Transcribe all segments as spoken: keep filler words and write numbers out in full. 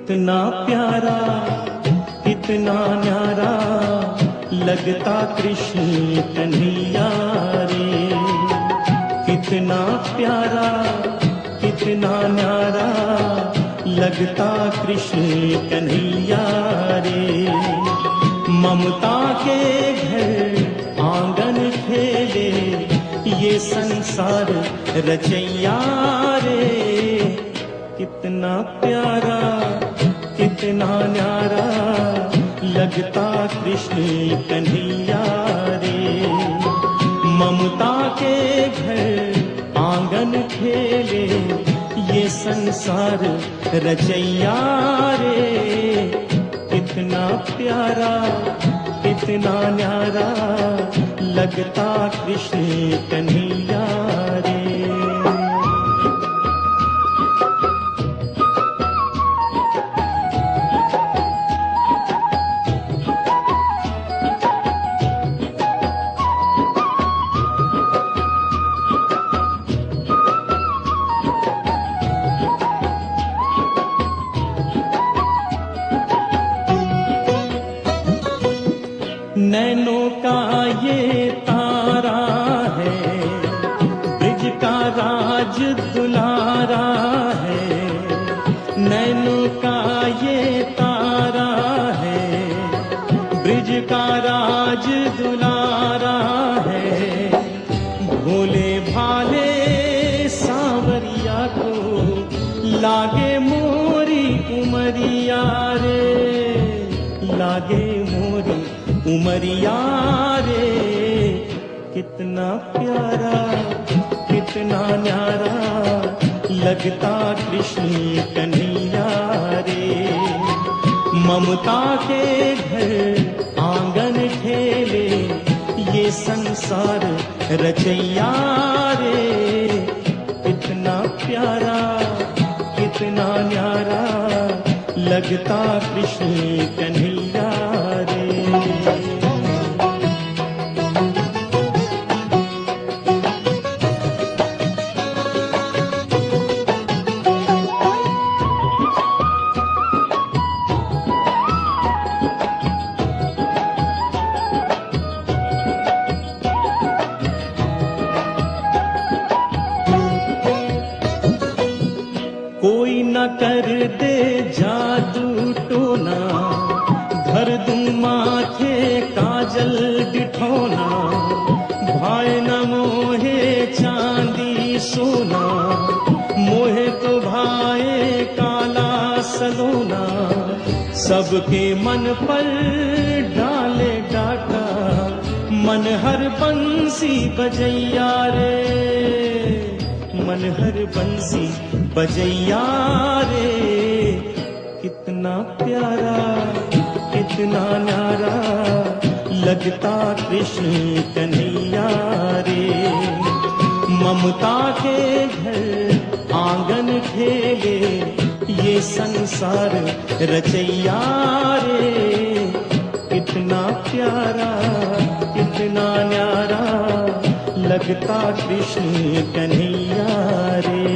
कितना प्यारा कितना न्यारा लगता कृष्ण कन्हैया रे। कितना प्यारा कितना न्यारा लगता कृष्ण कन्हैया रे। ममता के घर आंगन खेले ये संसार रचैया रे। कितना प्यारा कितना न्यारा लगता कृष्ण कन्हैया रे। ममता के घर आंगन खेले ये संसार रचैया रे। कितना प्यारा कितना न्यारा लगता कृष्ण कन्हैया रे। नैनों का ये तारा है ब्रिज का राज दुलारा है। नैनों का ये तारा है ब्रिज का राज दुलारा है। भोले भाले सांवरिया को लागे मोरी उमरिया रे। लागे मोरी उमरिया रे। कितना प्यारा कितना न्यारा लगता कृष्ण कन्हैया रे। ममता के घर आंगन खेले ये संसार रचैया रे। कितना प्यारा कितना न्यारा लगता कृष्ण कन्हैया रे। कोई न कर दे जादू टोना धर दूं माथे काजल डिठोना। भाई न मोहे चांदी सोना मोहे तो भाई काला सलोना। सबके मन पर डाले डाका मन हर बंसी बजैया रे। मन हर बंसी बजैया रे। कितना प्यारा कितना न्यारा लगता कृष्ण कन्हैया रे। ममता के घर आंगन खेले ये संसार रचैया रे। कितना प्यारा कितना न्यारा लगता कृष्ण कन्हैया रे।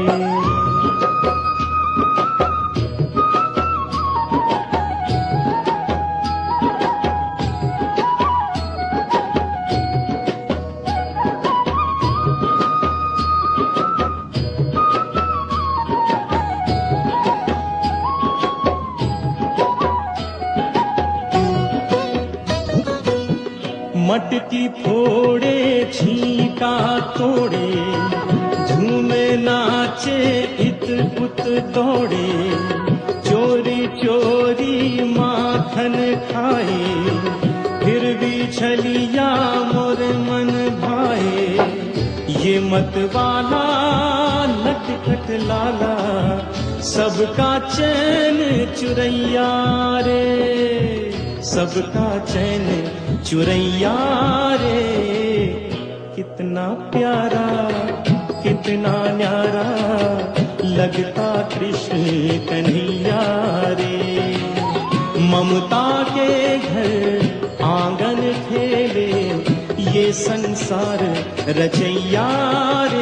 मटकी फोड़े छीका तोड़े झूमे नाचे इत पुत दौड़े। चोरी चोरी माखन खाए फिर भी छलिया मोर मन भाए। ये मत वाला नटखट लाला सबका चैन चुरैया रे। सबका चैन चुरैया रे। कितना प्यारा कितना न्यारा लगता कृष्ण कन्हैया रे। ममता के घर आंगन खेले ये संसार रचैया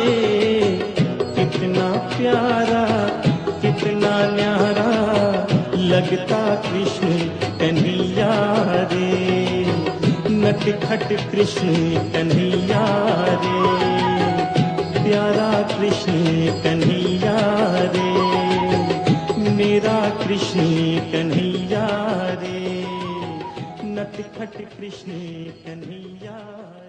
रे। कितना प्यारा कितना न्यारा लगता कृष्ण कन्हैया रे, नटखट कृष्ण कन्हैया रे, प्यारा कृष्ण कन्हैया रे, मेरा कृष्ण कन्हैया रे, नटखट कृष्ण कन्हैया।